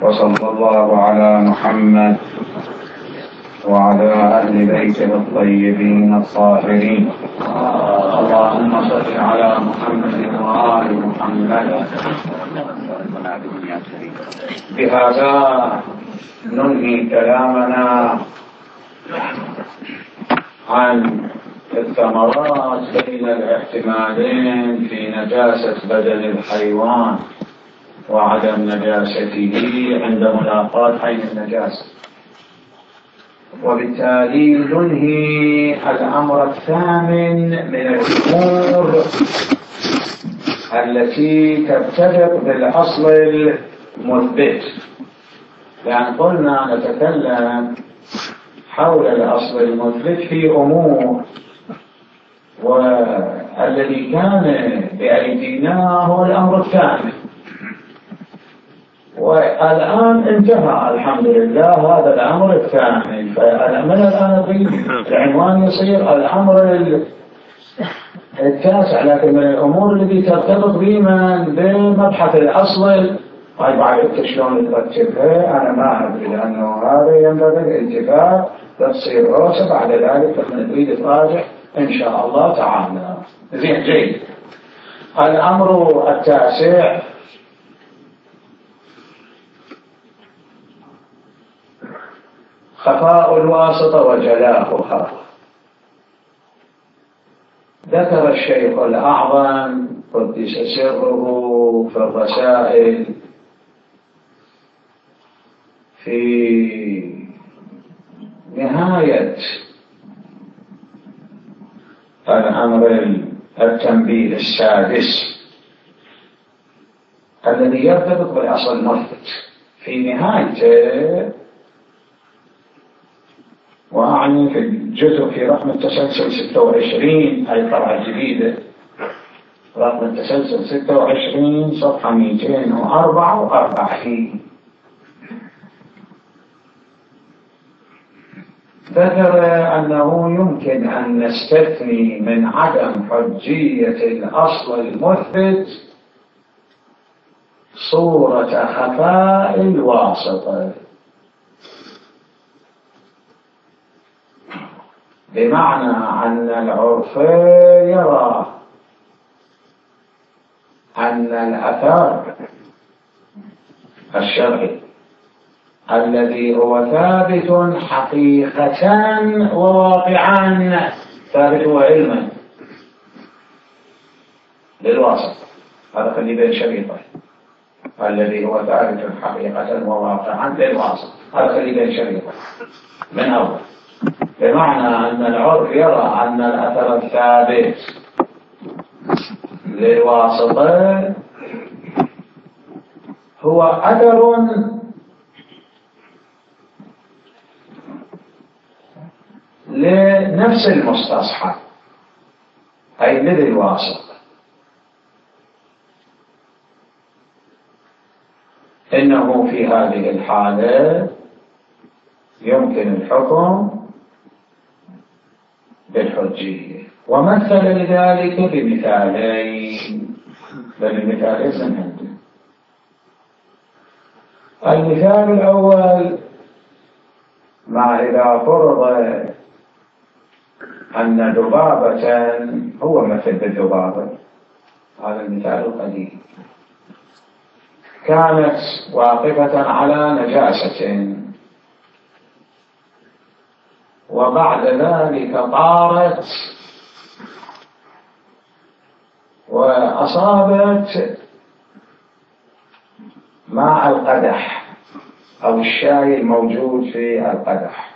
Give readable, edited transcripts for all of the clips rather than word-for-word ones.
وصلى الله على محمد وعلى أهل بيته الطيبين الطاهرين. اللهم صل على محمد وآل محمد. بهذا ننهي كلامنا عن الثمرات بين الاحتمالين في نجاسة بدن الحيوان وعدم نجاسته عند ملاقاة عين النجاسة، وبالتالي ننهي الأمر الثامن من الأمور التي ترتبط بالأصل المثبت، لأن قلنا نتكلم حول الأصل المثبت في أمور، والذي كان بأيدينا هو الأمر الثامن، والآن انتهى الحمد لله هذا الأمر الثاني. فمن الآن العنوان يصير الأمر التاسع، لكن من الأمور التي ترتبط بمبحث الأصل. هاي بعد شلون ترتبها أنا ما أدري، لأنه هذا ينبغي الالتفات تصير راسه، بعد ذلك نريد تراجع إن شاء الله تعالى. زين جيد. الأمر التاسع خفاء الواسطة وجلاؤها. ذكر الشيخ الأعظم قدس سره في الرسائل في نهاية الأمر التنبيه السادس الذي يرتبط بالأصل المثبت، في نهايته وأعني في الجزء في رقم التسلسل 26، هاي طبعة جديدة، رقم التسلسل 26 صفحة 244، ذكر أنه يمكن أن نستثني من عدم حجية الأصل المثبت صورة خفاء الواسطة، بمعنى أن العرف يرى أن الأثر الشرعي الذي هو ثابت حقيقة وواقعا، ثابت وعلما للواسط، هذا خلي بين شريطه، الذي هو ثابت حقيقة وواقعا للواسط، هذا خلي بين شريطه من أول، بمعنى أن العرف يرى أن الأثر الثابت للواسطة هو أثر لنفس المستصحب، أي للواسطة، إنه في هذه الحالة يمكن الحكم بالحجية. ومثل لذلك بمثالين، بل المثالين سنهدم. المثال الأول ما إذا فرض أن ذبابة، هو مثل بالذبابة، هذا المثال القديم، كانت واقفة على نجاسة وبعد ذلك طارت وأصابت ماء القدح أو الشاي الموجود في القدح،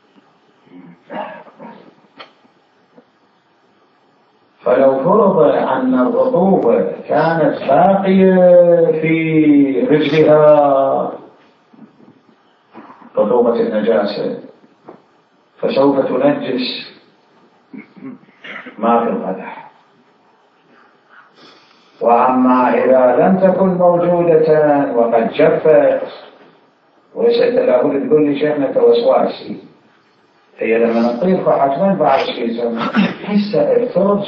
فلو فرض أن الرطوبة كانت باقية في رجلها، رطوبة النجاسة، فسوف تنجس ما في القدح. وأما إذا لم تكن موجودة وقد جفت، وليست لابد تقول لي شيخنا توسواسي، هي لما نطيق حتما بعد شيء زمان حسه ارتبط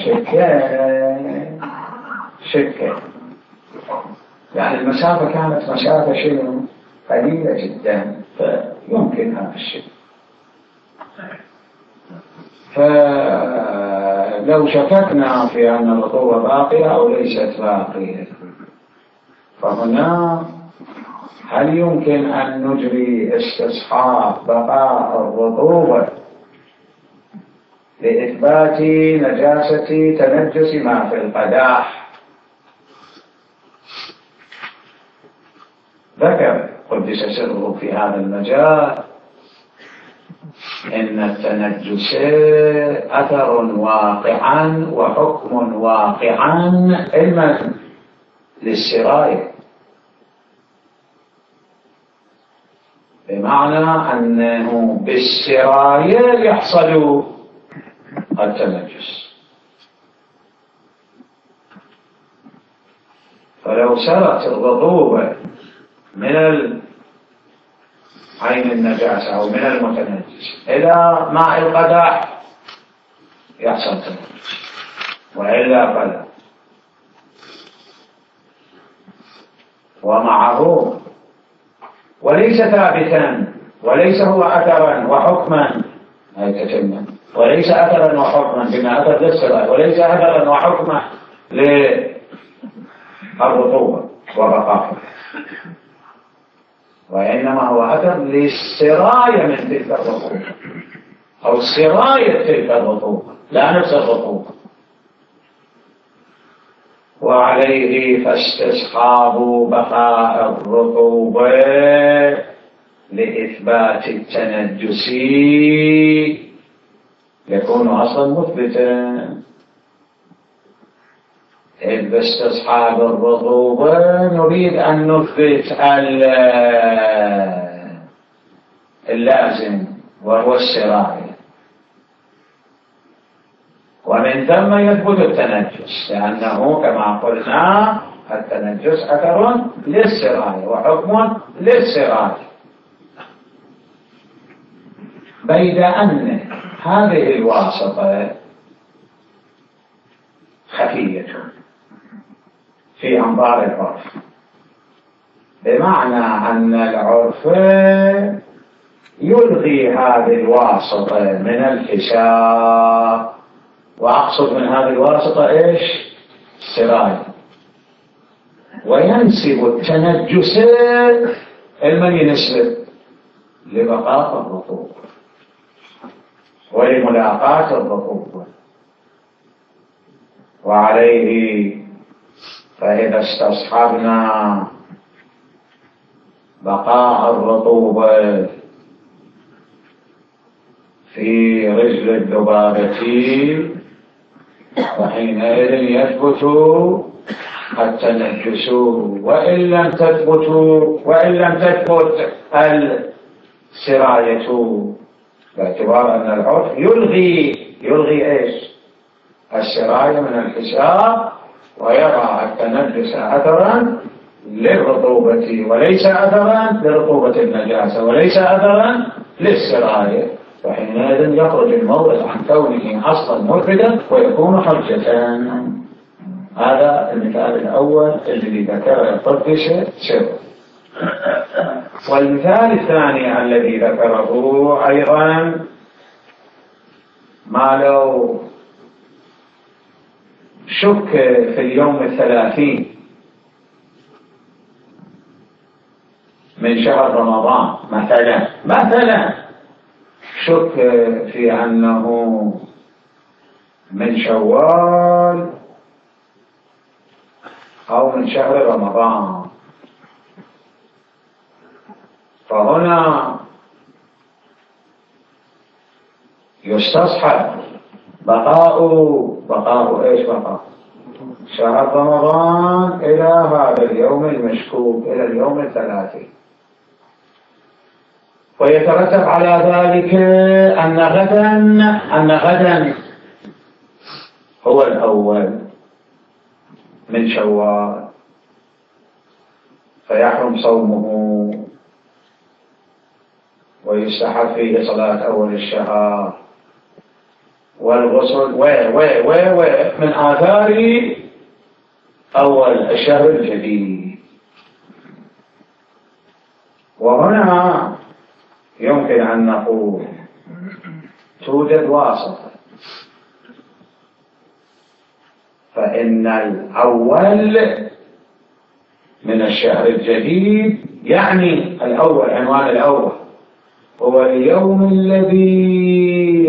شكة، يعني المسافة كانت مسافة شنو قليلة جدا، فيمكن هذا الشيء. فلو شككنا في أن الرطوبة باقية أو ليست باقية، فهنا هل يمكن أن نجري استصحاب بقاء الرطوبة لإثبات نجاسة تنجس ما في القداح؟ ذكر قدس سره في هذا المجال إن التنجس أثر واقعا وحكم واقعا علما للسراية، بمعنى أنه بالسراية يحصل التنجس. فلو سرت الرطوبة من عين النجاسة أو من المتنجس إلى ماء القدح يحصل تنجس، وإلا فلا. ومعه وليس ثابتا، وليس هو أثرا وحكما، وليس أثرا وحكما بما أثر للصلاة، وليس أثرا وحكما للرطوبة وبقائها، وإنما هو أثر للسراية من تلك الرطوبة أو سراية تلك الرطوبة، لا نفس الرطوبة. وعليه فاستصحاب بقاء الرطوبة لإثبات التنجس يكون أصلا مثبتا، إذ باستصحاب الرطوبة نريد أن نثبت اللازم وهو السراية، ومن ثم يثبت التنجس، لأنه كما قلنا التنجس أثر للسراية وحكم للسراية. بيد أن هذه الواسطة خفية في أنظار العرف، بمعنى أن العرف يلغي هذه الواسطة من الحساب، وأقصد من هذه الواسطة إيش؟ السراية، وينسب التنجس لمن ينسب لبقاء الرطوبة ولملاقاة الرطوبة. وعليه فإذا استصحبنا بقاء الرطوبة في رجل الذبابة وحينئذ يثبت التنجس، وإن لم تثبت السراية، باعتبار أن العرف يلغي إيش؟ السراية من الحساب، ويرى التنجس أثرا للرطوبة وليس أثرا لرطوبة النجاسة وليس أثرا للسراية، فحينئذ يخرج المورد عن كونه أصلا مثبتا ويكون حجة. هذا المثال الأول الذي ذكره قدس سره. والمثال الثاني الذي ذكره أيضا ما لو شك في اليوم 30 من شهر رمضان مثلا شك في أنه من شوال أو من شهر رمضان، فهنا يستصحب بقاء إيش؟ بقاء شهر رمضان إلى هذا اليوم المشكوك، إلى اليوم 30، ويترتب على ذلك أن غدا هو الأول من شوال، فيحرم صومه ويستحب فيه صلاة أول الشهر والغسل من آثار أول الشهر الجديد. وهنا يمكن أن نقول توجد واسطة، فإن الأول من الشهر الجديد، يعني الأول، عنوان الأول هو اليوم الذي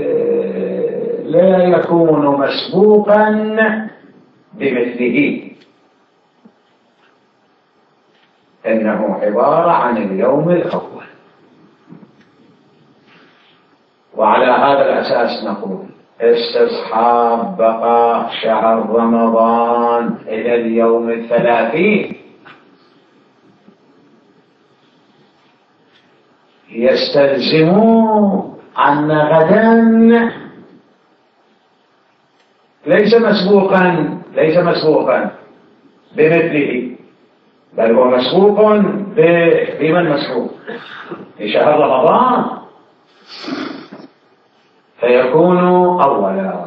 لا يكون مسبوقا بمثله، إنه عبارة عن اليوم الأول. وعلى هذا الأساس نقول استصحاب بقاء شهر رمضان إلى اليوم 30 يستلزم أن غدا ليس مسبوقا بمثله، بل هو مسبوق بمن مسبوق؟ بشهر رمضان، فيكون أولا.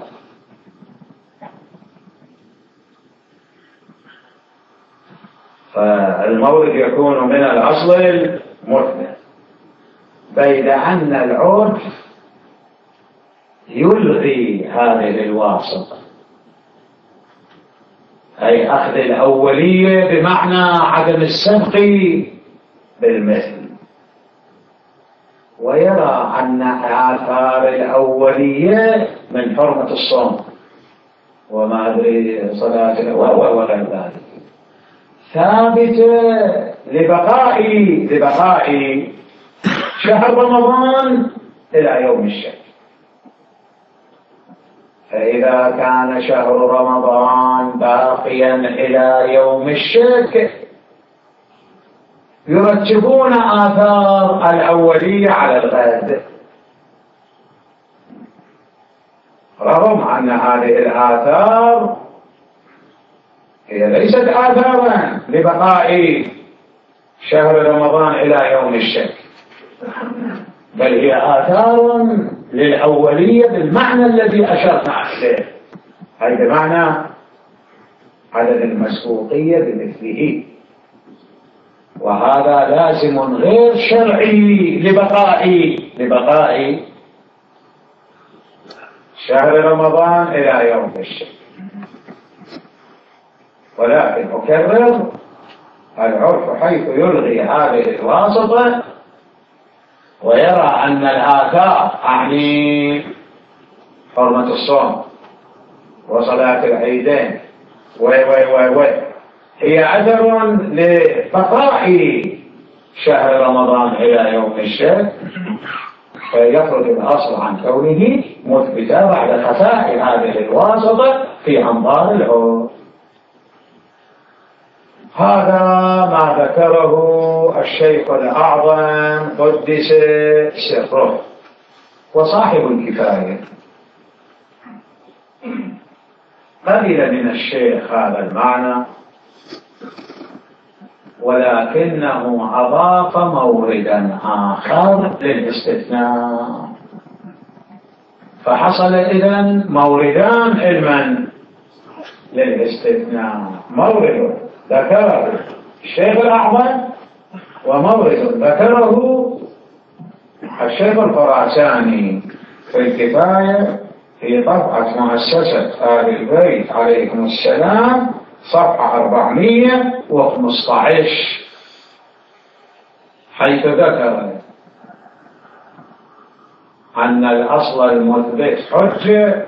فالمورد يكون من الأصل المثبت، بيد أن العرف يلغي هذه الواسطة، أي أخذ الأولية بمعنى عدم السبق بالمثل، ويرى أن آثار الأولية من حرمة الصوم وما أدري صلاة وغير ذلك ثابتة لبقاء شهر رمضان إلى يوم الشك. فإذا كان شهر رمضان باقيا إلى يوم الشك يرتبون آثار الأولية على الغد، رغم أن هذه الآثار هي ليست آثارا لبقاء شهر رمضان إلى يوم الشك، بل هي آثار للأولية بالمعنى الذي أشرنا إليه، أي بمعنى عدد المسبوقية بمثله. وهذا لازم غير شرعي لبقاء شهر رمضان إلى يوم الشك. ولكن أكرر، العرف حيث يلغي هذه الواسطة ويرى أن الآثار أعني حرمة الصوم وصلاة العيدين هي أثر لبقاء شهر رمضان إلى يوم الشك، فيخرج الأصل عن كونه مثبتا بعد خفاء هذه الواسطة في أنظار العرف. هذا ما ذكره الشيخ الأعظم قدس سره وصاحب الكفاية. قبل من الشيخ هذا المعنى، ولكنه أضاف موردا آخر للاستثناء، فحصل إذن موردان علما للاستثناء، مورد ذكره الشيخ الأعظم ومورد ذكره الشيخ الخراساني في الكفاية في طبعة مؤسسة آل البيت عليهم السلام صفحة 415، حيث ذكر أن الأصل المثبت حجة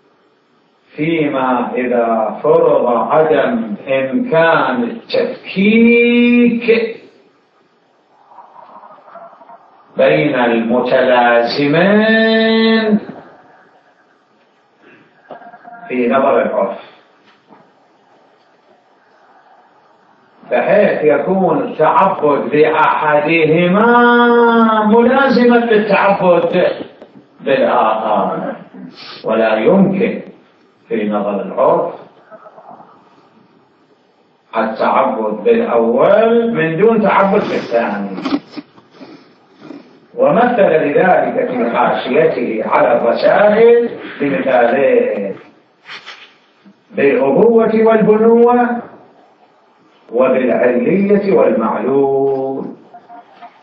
فيما إذا فرض عدم إمكان التفكيك بين المتلازمين في نظر العرف، بحيث يكون التعبد بأحدهما ملازما للتعبد بالآخر، ولا يمكن في نظر العرف التعبد بالأول من دون تعبد بالثاني. ومثل لذلك في حاشيته على الرسائل بمثالين: بالأبوة والبنوة وبالعلية والمعلول.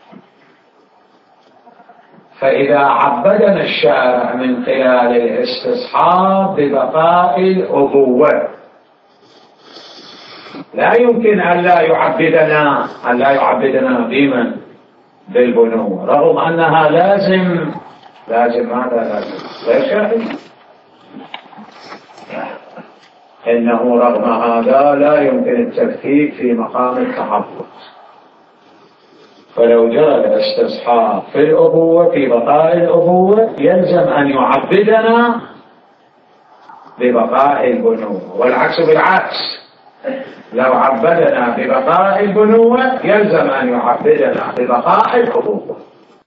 فإذا عبدنا الشارع من خلال الاستصحاب ببقاء الأبوة، لا يمكن أن لا يعبدنا بمن؟ بالبنوة، رغم أنها لازم ماذا لازم؟ غير شرعي. إنه رغم هذا لا يمكن التفكيك في مقام التحفظ، فلو جرى الاستصحاب في الأبوة في بقاء الأبوة يلزم أن يعبدنا ببقاء البنوة، والعكس بالعكس، لو عبدنا ببقاء البنوة يلزم أن يعبدنا ببقاء الأبوة.